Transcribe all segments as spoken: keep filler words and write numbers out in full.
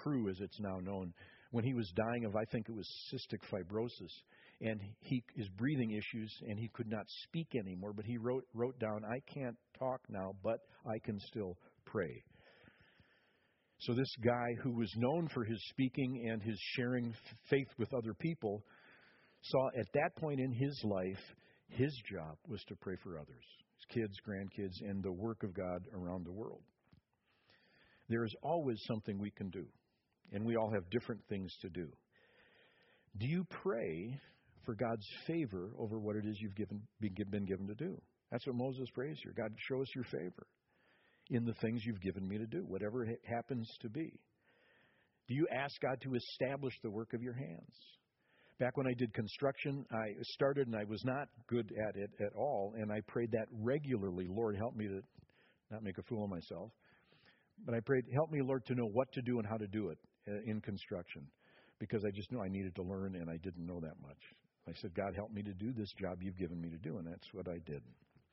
Prue, as it's now known, when he was dying of, I think it was cystic fibrosis, and he his breathing issues, and he could not speak anymore. But he wrote wrote down, "I can't talk now, but I can still pray." So this guy who was known for his speaking and his sharing faith with other people saw at that point in his life, his job was to pray for others, his kids, grandkids, and the work of God around the world. There is always something we can do, and we all have different things to do. Do you pray for God's favor over what it is you've given, been given to do? That's what Moses prays here. God, show us your favor in the things you've given me to do, whatever it happens to be. Do you ask God to establish the work of your hands? Back when I did construction, I started and I was not good at it at all, and I prayed that regularly. Lord, help me to not make a fool of myself. But I prayed, help me, Lord, to know what to do and how to do it in construction, because I just knew I needed to learn, and I didn't know that much. I said, God, help me to do this job you've given me to do, and that's what I did.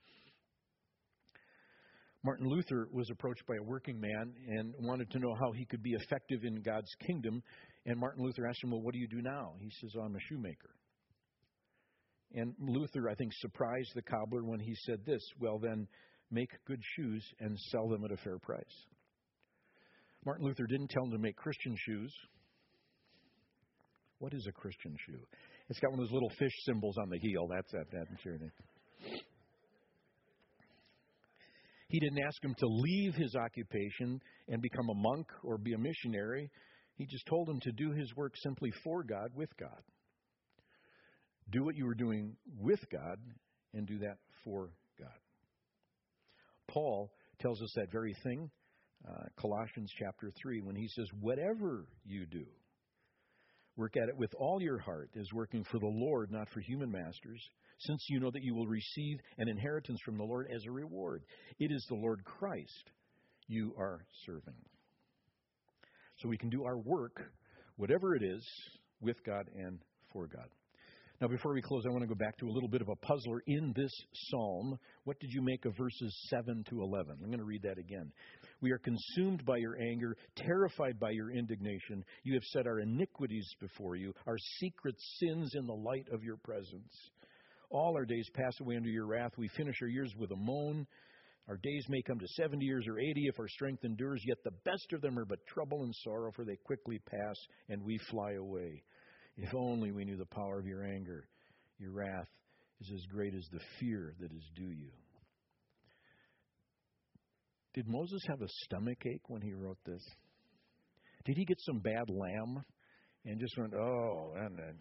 Martin Luther was approached by a working man and wanted to know how he could be effective in God's kingdom. And Martin Luther asked him, well, what do you do now? He says, oh, I'm a shoemaker. And Luther, I think, surprised the cobbler when he said this, well, then make good shoes and sell them at a fair price. Martin Luther didn't tell him to make Christian shoes. What is a Christian shoe? It's got one of those little fish symbols on the heel. That's that. that I'm sure. He didn't ask him to leave his occupation and become a monk or be a missionary. He just told him to do his work simply for God, with God. Do what you were doing with God and do that for God. Paul tells us that very thing, uh, Colossians chapter three, when he says, whatever you do, work at it with all your heart as working for the Lord, not for human masters, since you know that you will receive an inheritance from the Lord as a reward. It is the Lord Christ you are serving. So we can do our work, whatever it is, with God and for God. Now, before we close, I want to go back to a little bit of a puzzler in this psalm. What did you make of verses seven to eleven? I'm going to read that again. We are consumed by your anger, terrified by your indignation. You have set our iniquities before you, our secret sins in the light of your presence. All our days pass away under your wrath. We finish our years with a moan. Our days may come to seventy years or eighty if our strength endures, yet the best of them are but trouble and sorrow, for they quickly pass and we fly away. If only we knew the power of your anger. Your wrath is as great as the fear that is due you. Did Moses have a stomach ache when he wrote this? Did he get some bad lamb and just went, oh, and then.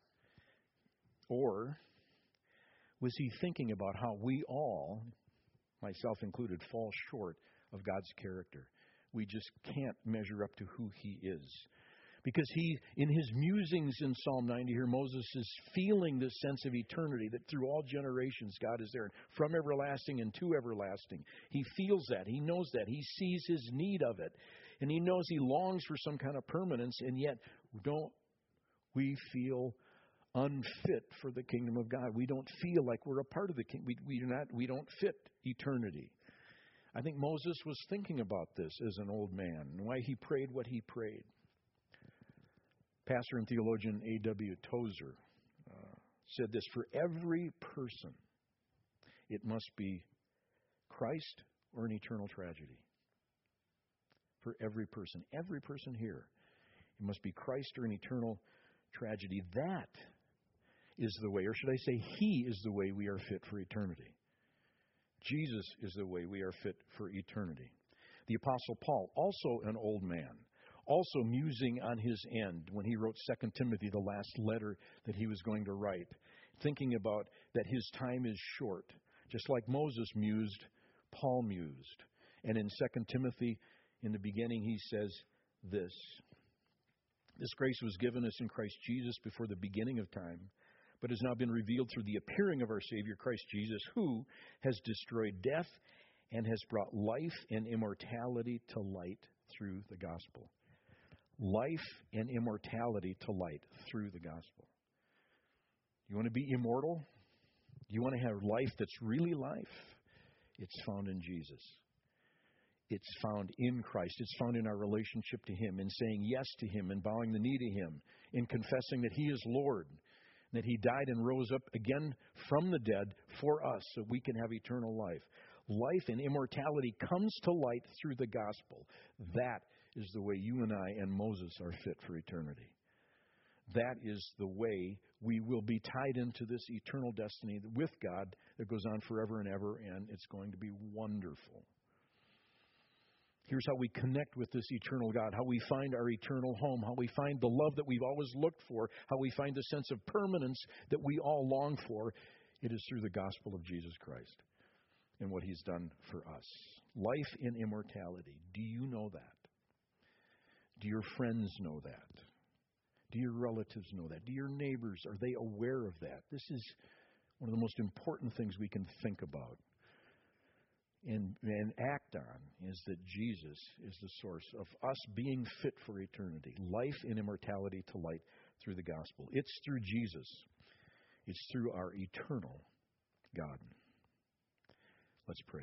Or was he thinking about how we all, myself included, fall short of God's character? We just can't measure up to who he is. Because he, in his musings in Psalm ninety here, Moses is feeling this sense of eternity, that through all generations God is there, from everlasting and to everlasting. He feels that. He knows that. He sees his need of it. And he knows he longs for some kind of permanence, and yet don't we feel unfit for the kingdom of God. We don't feel like we're a part of the kingdom. We, we, do not, we don't fit eternity. I think Moses was thinking about this as an old man, and why he prayed what he prayed. Pastor and theologian A W Tozer uh, said this, for every person, it must be Christ or an eternal tragedy. For every person, every person here, it must be Christ or an eternal tragedy. That is the way, or should I say, He is the way we are fit for eternity. Jesus is the way we are fit for eternity. The Apostle Paul, also an old man, also musing on his end when he wrote Second Timothy, the last letter that he was going to write, thinking about that his time is short. Just like Moses mused, Paul mused. And in Second Timothy, in the beginning, he says this, this grace was given us in Christ Jesus before the beginning of time, but has now been revealed through the appearing of our Savior, Christ Jesus, who has destroyed death and has brought life and immortality to light through the gospel. Life and immortality to light through the gospel. You want to be immortal? You want to have life that's really life? It's found in Jesus. It's found in Christ. It's found in our relationship to Him, in saying yes to Him, and bowing the knee to Him, in confessing that He is Lord, that He died and rose up again from the dead for us so we can have eternal life. Life and immortality comes to light through the gospel. That is the way you and I and Moses are fit for eternity. That is the way we will be tied into this eternal destiny with God that goes on forever and ever, and it's going to be wonderful. Here's how we connect with this eternal God, how we find our eternal home, how we find the love that we've always looked for, how we find the sense of permanence that we all long for. It is through the gospel of Jesus Christ and what He's done for us. Life in immortality. Do you know that? Do your friends know that? Do your relatives know that? Do your neighbors, are they aware of that? This is one of the most important things we can think about and, and act on, is that Jesus is the source of us being fit for eternity, life in immortality to light through the gospel. It's through Jesus. It's through our eternal God. Let's pray.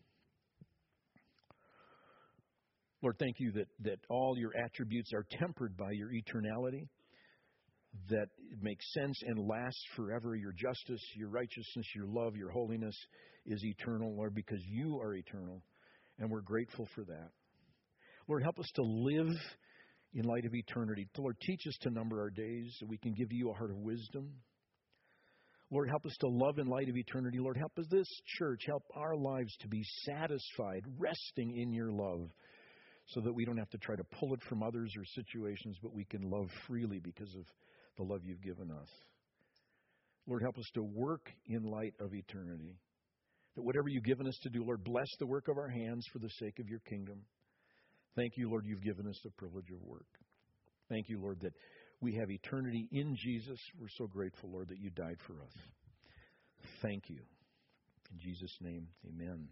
Lord, thank you that, that all your attributes are tempered by your eternality, that it makes sense and lasts forever. Your justice, your righteousness, your love, your holiness is eternal, Lord, because you are eternal, and we're grateful for that. Lord, help us to live in light of eternity. Lord, teach us to number our days so we can give you a heart of wisdom. Lord, help us to love in light of eternity. Lord, help us, this church, help our lives to be satisfied, resting in your love, so that we don't have to try to pull it from others or situations, but we can love freely because of the love you've given us. Lord, help us to work in light of eternity. That whatever you've given us to do, Lord, bless the work of our hands for the sake of your kingdom. Thank you, Lord, you've given us the privilege of work. Thank you, Lord, that we have eternity in Jesus. We're so grateful, Lord, that you died for us. Thank you. In Jesus' name, amen.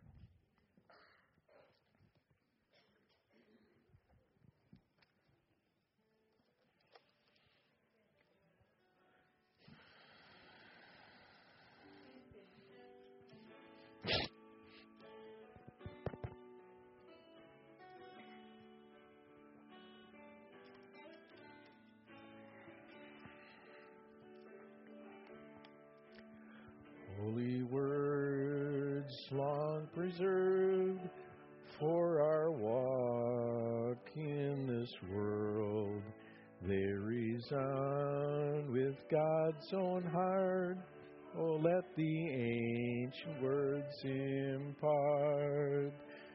Holy words long preserved for our walk in this world, they resound with God's own heart. Oh, let the ancient words impart.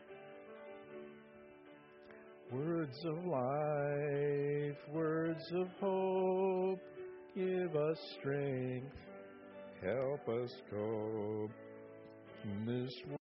Words of life, words of hope, give us strength. Help us cope in this world.